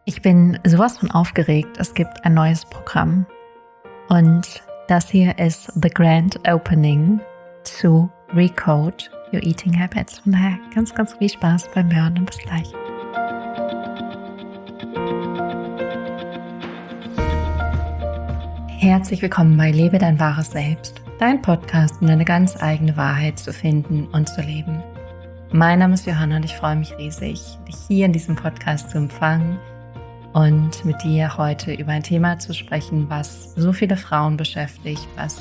Ich bin sowas von aufgeregt. Es gibt ein neues Programm. Und das hier ist The Grand Opening zu Recode Your Eating Habits. Von daher ganz, ganz viel Spaß beim Hören und bis gleich. Herzlich willkommen bei Lebe dein wahres Selbst, dein Podcast, um deine ganz eigene Wahrheit zu finden und zu leben. Mein Name ist Johanna und ich freue mich riesig, dich hier in diesem Podcast zu empfangen und mit dir heute über ein Thema zu sprechen, was so viele Frauen beschäftigt, was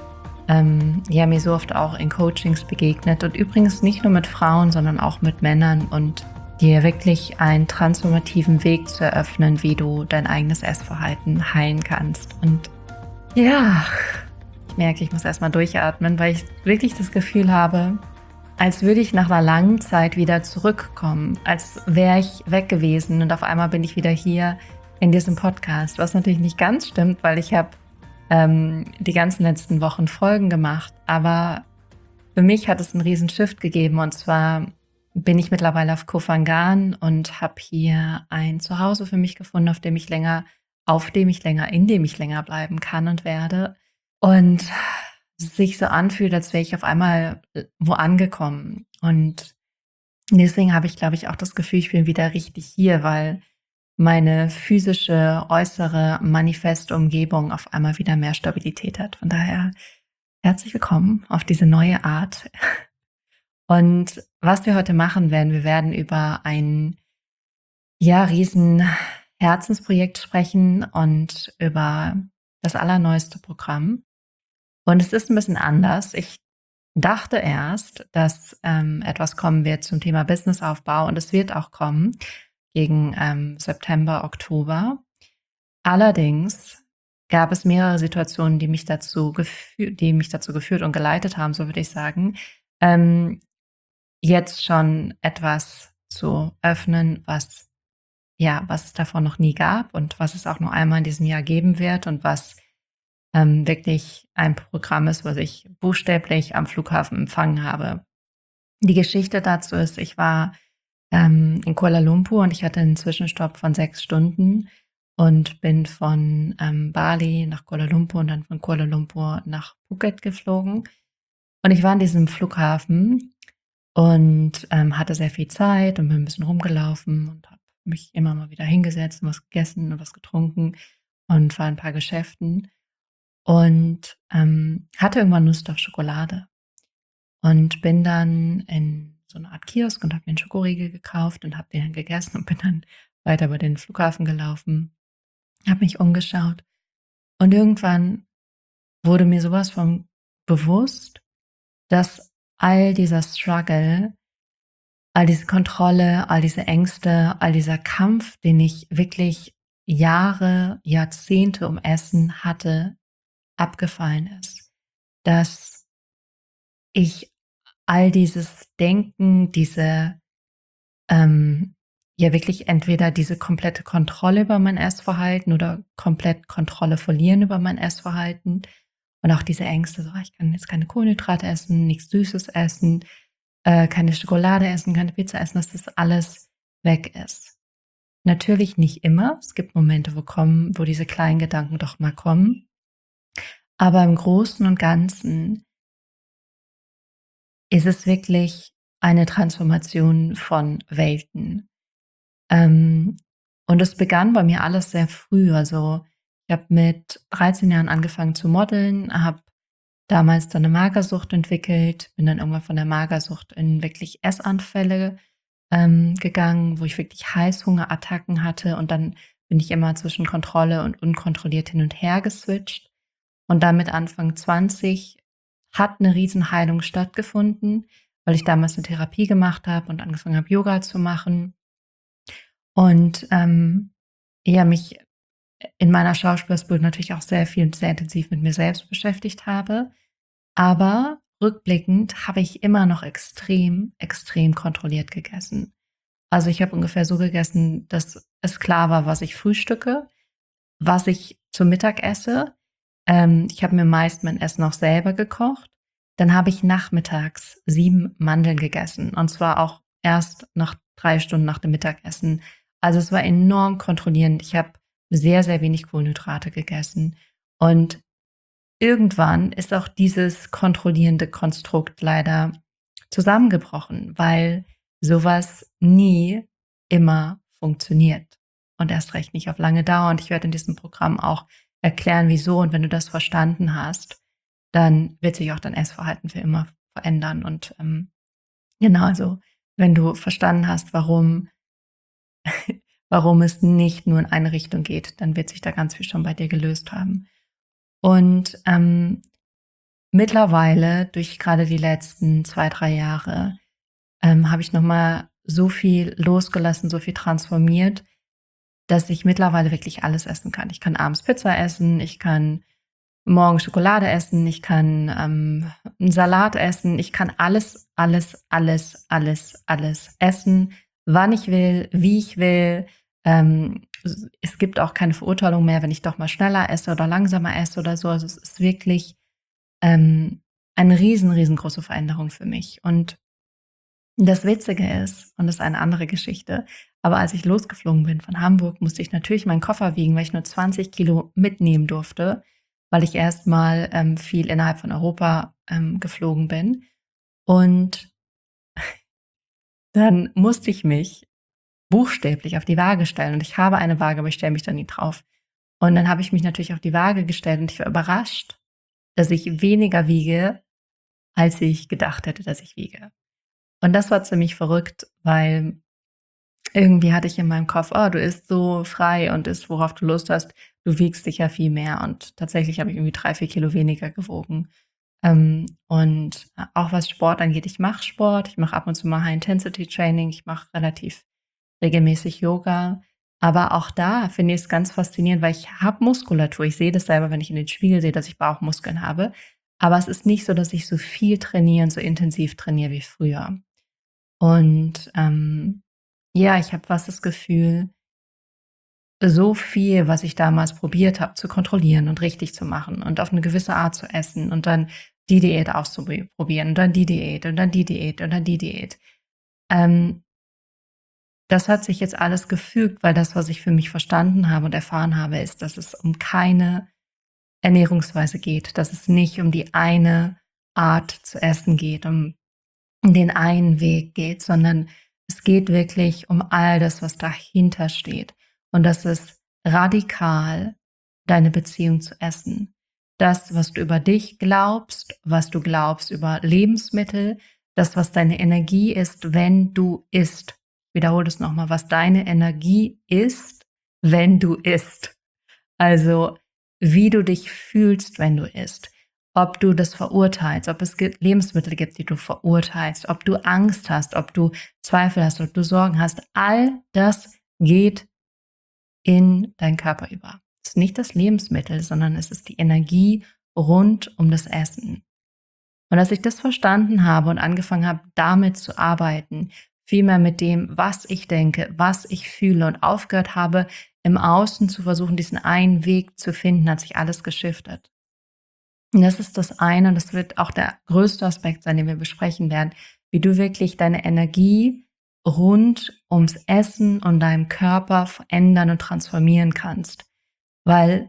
mir so oft auch in Coachings begegnet und übrigens nicht nur mit Frauen, sondern auch mit Männern und dir wirklich einen transformativen Weg zu eröffnen, wie du dein eigenes Essverhalten heilen kannst. Und ja, ich merke, ich muss erstmal durchatmen, weil ich wirklich das Gefühl habe, als würde ich nach einer langen Zeit wieder zurückkommen, als wäre ich weg gewesen und auf einmal bin ich wieder hier in diesem Podcast, was natürlich nicht ganz stimmt, weil ich habe die ganzen letzten Wochen Folgen gemacht, aber für mich hat es einen riesen Shift gegeben und zwar bin ich mittlerweile auf Koh Phangan und habe hier ein Zuhause für mich gefunden, in dem ich länger bleiben kann und werde und es sich so anfühlt, als wäre ich auf einmal wo angekommen. Und deswegen habe ich, glaube ich, auch das Gefühl, ich bin wieder richtig hier, weil meine physische, äußere, manifeste Umgebung auf einmal wieder mehr Stabilität hat. Von daher herzlich willkommen auf diese neue Art. Und was wir heute machen werden, wir werden über ein riesen Herzensprojekt sprechen und über das allerneueste Programm. Und es ist ein bisschen anders. Ich dachte erst, dass etwas kommen wird zum Thema Businessaufbau und es wird auch kommen gegen September, Oktober. Allerdings gab es mehrere Situationen, die mich dazu geführt und geleitet haben, so würde ich sagen, jetzt schon etwas zu öffnen, was es davor noch nie gab und was es auch nur einmal in diesem Jahr geben wird und was wirklich ein Programm ist, was ich buchstäblich am Flughafen empfangen habe. Die Geschichte dazu ist, ich war in Kuala Lumpur und ich hatte einen Zwischenstopp von 6 Stunden und bin von Bali nach Kuala Lumpur und dann von Kuala Lumpur nach Phuket geflogen. Und ich war an diesem Flughafen und hatte sehr viel Zeit und bin ein bisschen rumgelaufen und habe mich immer mal wieder hingesetzt und was gegessen und was getrunken und war in ein paar Geschäften. Und hatte irgendwann Lust auf Schokolade und bin dann in so eine Art Kiosk und habe mir einen Schokoriegel gekauft und habe den dann gegessen und bin dann weiter über den Flughafen gelaufen, habe mich umgeschaut und irgendwann wurde mir sowas von bewusst, dass all dieser Struggle, all diese Kontrolle, all diese Ängste, all dieser Kampf, den ich wirklich Jahre, Jahrzehnte um Essen hatte, abgefallen ist, dass ich all dieses Denken, diese wirklich entweder diese komplette Kontrolle über mein Essverhalten oder komplett Kontrolle verlieren über mein Essverhalten und auch diese Ängste, so ich kann jetzt keine Kohlenhydrate essen, nichts Süßes essen, keine Schokolade essen, keine Pizza essen, dass das alles weg ist. Natürlich nicht immer. Es gibt Momente, wo diese kleinen Gedanken doch mal kommen. Aber im Großen und Ganzen ist es wirklich eine Transformation von Welten. Und es begann bei mir alles sehr früh. Also ich habe mit 13 Jahren angefangen zu modeln, habe damals dann eine Magersucht entwickelt, bin dann irgendwann von der Magersucht in wirklich Essanfälle gegangen, wo ich wirklich Heißhungerattacken hatte und dann bin ich immer zwischen Kontrolle und unkontrolliert hin und her geswitcht. Und dann mit Anfang 20 hat eine Riesenheilung stattgefunden, weil ich damals eine Therapie gemacht habe und angefangen habe, Yoga zu machen. Und mich in meiner Schauspielausbildung natürlich auch sehr viel und sehr intensiv mit mir selbst beschäftigt habe. Aber rückblickend habe ich immer noch extrem, extrem kontrolliert gegessen. Also ich habe ungefähr so gegessen, dass es klar war, was ich frühstücke, was ich zum Mittag esse. Ich habe mir meist mein Essen auch selber gekocht. Dann habe ich nachmittags 7 Mandeln gegessen. Und zwar auch erst nach 3 Stunden nach dem Mittagessen. Also, es war enorm kontrollierend. Ich habe sehr, sehr wenig Kohlenhydrate gegessen. Und irgendwann ist auch dieses kontrollierende Konstrukt leider zusammengebrochen, weil sowas nie immer funktioniert und erst recht nicht auf lange Dauer. Und ich werde in diesem Programm auch erklären, wieso. Und wenn du das verstanden hast, dann wird sich auch dein Essverhalten für immer verändern. Und genau, also wenn du verstanden hast, warum es nicht nur in eine Richtung geht, dann wird sich da ganz viel schon bei dir gelöst haben. Und mittlerweile, durch gerade die letzten 2, 3 Jahre, habe ich noch mal so viel losgelassen, so viel transformiert, dass ich mittlerweile wirklich alles essen kann. Ich kann abends Pizza essen, ich kann morgens Schokolade essen, ich kann 'n Salat essen, ich kann alles, alles, alles, alles, alles essen, wann ich will, wie ich will. Es gibt auch keine Verurteilung mehr, wenn ich doch mal schneller esse oder langsamer esse oder so. Also, es ist wirklich eine riesengroße Veränderung für mich. Und das Witzige ist, und das ist eine andere Geschichte, aber als ich losgeflogen bin von Hamburg, musste ich natürlich meinen Koffer wiegen, weil ich nur 20 Kilo mitnehmen durfte, weil ich erstmal viel innerhalb von Europa geflogen bin. Und dann musste ich mich buchstäblich auf die Waage stellen. Und ich habe eine Waage, aber ich stelle mich da nie drauf. Und dann habe ich mich natürlich auf die Waage gestellt und ich war überrascht, dass ich weniger wiege, als ich gedacht hätte, dass ich wiege. Und das war ziemlich verrückt, weil irgendwie hatte ich in meinem Kopf: „Oh, du isst so frei und isst, worauf du Lust hast. Du wiegst sicher viel mehr.“ Und tatsächlich habe ich irgendwie 3, 4 Kilo weniger gewogen. Und auch was Sport angeht, ich mache Sport, ich mache ab und zu mal High-Intensity-Training, ich mache relativ regelmäßig Yoga. Aber auch da finde ich es ganz faszinierend, weil ich habe Muskulatur. Ich sehe das selber, wenn ich in den Spiegel sehe, dass ich Bauchmuskeln habe. Aber es ist nicht so, dass ich so viel trainiere und so intensiv trainiere wie früher. Und ja, ich habe fast das Gefühl, so viel, was ich damals probiert habe, zu kontrollieren und richtig zu machen und auf eine gewisse Art zu essen und dann die Diät auszuprobieren und dann die Diät und dann die Diät und dann die Diät. Ähm, Das hat sich jetzt alles gefügt, weil das, was ich für mich verstanden habe und erfahren habe, ist, dass es um keine Ernährungsweise geht, dass es nicht um die eine Art zu essen geht, um den einen Weg geht, sondern es geht wirklich um all das, was dahinter steht. Und das ist radikal deine Beziehung zu Essen. Das, was du über dich glaubst, was du glaubst über Lebensmittel, das, was deine Energie ist, wenn du isst. Ich wiederhole das nochmal, was deine Energie ist, wenn du isst. Also, wie du dich fühlst, wenn du isst. Ob du das verurteilst, ob es Lebensmittel gibt, die du verurteilst, ob du Angst hast, ob du Zweifel hast, ob du Sorgen hast. All das geht in deinen Körper über. Es ist nicht das Lebensmittel, sondern es ist die Energie rund um das Essen. Und als ich das verstanden habe und angefangen habe, damit zu arbeiten, vielmehr mit dem, was ich denke, was ich fühle und aufgehört habe, im Außen zu versuchen, diesen einen Weg zu finden, hat sich alles geschiftet. Und das ist das eine und das wird auch der größte Aspekt sein, den wir besprechen werden, wie du wirklich deine Energie rund ums Essen und deinem Körper verändern und transformieren kannst. Weil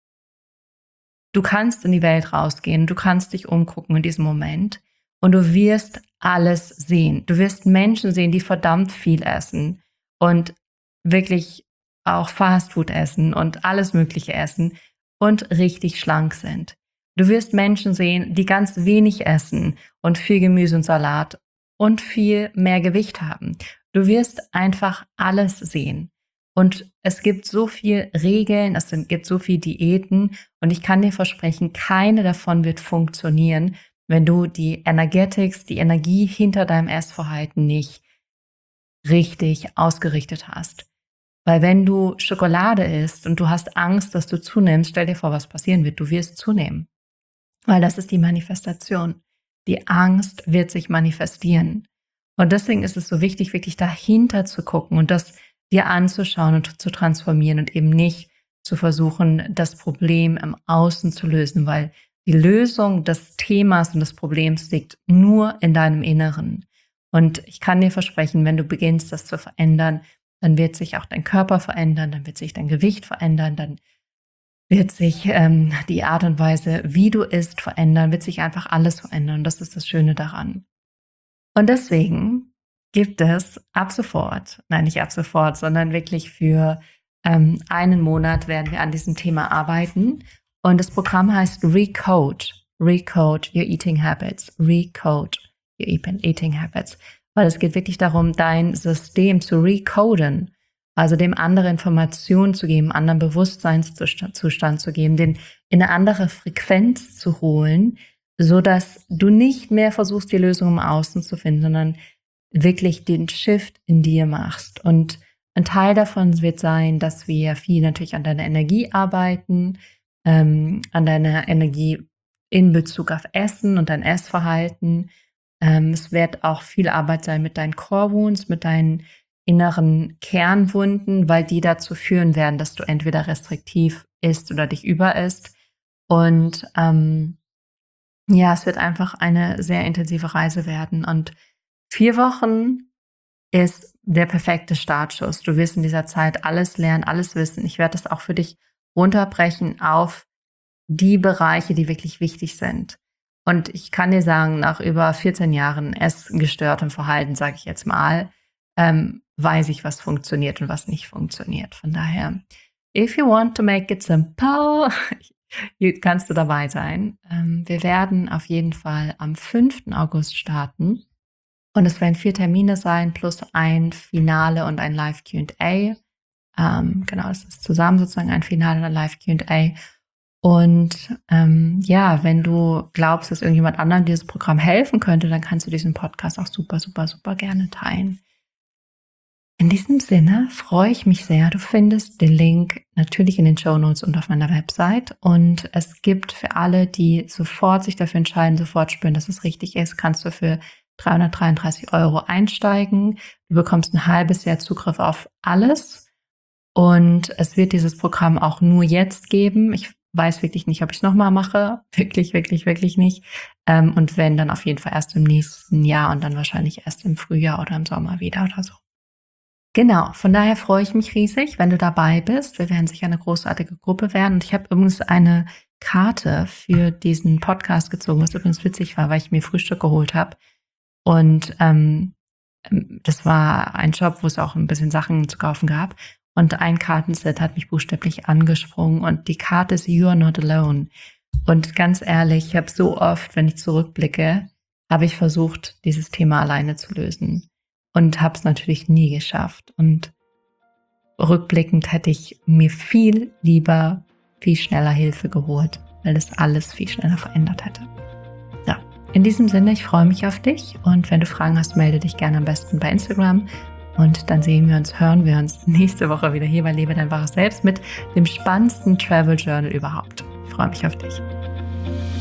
du kannst in die Welt rausgehen, du kannst dich umgucken in diesem Moment und du wirst alles sehen. Du wirst Menschen sehen, die verdammt viel essen und wirklich auch Fastfood essen und alles Mögliche essen und richtig schlank sind. Du wirst Menschen sehen, die ganz wenig essen und viel Gemüse und Salat und viel mehr Gewicht haben. Du wirst einfach alles sehen. Und es gibt so viel Regeln, gibt so viel Diäten und ich kann dir versprechen, keine davon wird funktionieren, wenn du die Energetics, die Energie hinter deinem Essverhalten nicht richtig ausgerichtet hast. Weil wenn du Schokolade isst und du hast Angst, dass du zunimmst, stell dir vor, was passieren wird. Du wirst zunehmen. Weil das ist die Manifestation. Die Angst wird sich manifestieren. Und deswegen ist es so wichtig, wirklich dahinter zu gucken und das dir anzuschauen und zu transformieren und eben nicht zu versuchen, das Problem im Außen zu lösen, weil die Lösung des Themas und des Problems liegt nur in deinem Inneren. Und ich kann dir versprechen, wenn du beginnst, das zu verändern, dann wird sich auch dein Körper verändern, dann wird sich dein Gewicht verändern, dann wird sich die Art und Weise, wie du isst, verändern, wird sich einfach alles verändern. Und das ist das Schöne daran. Und deswegen gibt es ab sofort, nein, nicht ab sofort, sondern wirklich für einen Monat werden wir an diesem Thema arbeiten. Und das Programm heißt Recode. Recode Your Eating Habits. Recode Your Eating Habits. Weil es geht wirklich darum, dein System zu recoden. Also dem andere Informationen zu geben, anderen Bewusstseinszustand zu geben, den in eine andere Frequenz zu holen, so dass du nicht mehr versuchst, die Lösung im Außen zu finden, sondern wirklich den Shift in dir machst. Und ein Teil davon wird sein, dass wir viel natürlich an deiner Energie arbeiten, an deiner Energie in Bezug auf Essen und dein Essverhalten. Es wird auch viel Arbeit sein mit deinen Core Wounds, mit deinen inneren Kernwunden, weil die dazu führen werden, dass du entweder restriktiv isst oder dich überisst. Und es wird einfach eine sehr intensive Reise werden. Und 4 Wochen ist der perfekte Startschuss. Du wirst in dieser Zeit alles lernen, alles wissen. Ich werde das auch für dich runterbrechen auf die Bereiche, die wirklich wichtig sind. Und ich kann dir sagen, nach über 14 Jahren essgestörtem Verhalten, sage ich jetzt mal, weiß ich, was funktioniert und was nicht funktioniert. Von daher, if you want to make it simple, kannst du dabei sein. Wir werden auf jeden Fall am 5. August starten. Und es werden 4 Termine sein, plus ein Finale und ein Live-Q&A. Genau, es ist zusammen sozusagen ein Finale und ein Live-Q&A. Und wenn du glaubst, dass irgendjemand anderem dieses Programm helfen könnte, dann kannst du diesen Podcast auch super, super, super gerne teilen. In diesem Sinne freue ich mich sehr. Du findest den Link natürlich in den Shownotes und auf meiner Website. Und es gibt für alle, die sofort sich dafür entscheiden, sofort spüren, dass es richtig ist, kannst du für 333 € einsteigen. Du bekommst ein halbes Jahr Zugriff auf alles. Und es wird dieses Programm auch nur jetzt geben. Ich weiß wirklich nicht, ob ich es nochmal mache. Wirklich, wirklich, wirklich nicht. Und wenn, dann auf jeden Fall erst im nächsten Jahr und dann wahrscheinlich erst im Frühjahr oder im Sommer wieder oder so. Genau, von daher freue ich mich riesig, wenn du dabei bist. Wir werden sicher eine großartige Gruppe werden. Und ich habe übrigens eine Karte für diesen Podcast gezogen, was übrigens witzig war, weil ich mir Frühstück geholt habe. Und das war ein Shop, wo es auch ein bisschen Sachen zu kaufen gab. Und ein Kartenset hat mich buchstäblich angesprungen. Und die Karte ist You are not alone. Und ganz ehrlich, ich habe so oft, wenn ich zurückblicke, habe ich versucht, dieses Thema alleine zu lösen. Und habe es natürlich nie geschafft. Und rückblickend hätte ich mir viel lieber, viel schneller Hilfe geholt, weil das alles viel schneller verändert hätte. Ja, in diesem Sinne, ich freue mich auf dich. Und wenn du Fragen hast, melde dich gerne am besten bei Instagram. Und dann hören wir uns nächste Woche wieder hier bei Lebe dein wahres Selbst mit dem spannendsten Travel Journal überhaupt. Ich freue mich auf dich.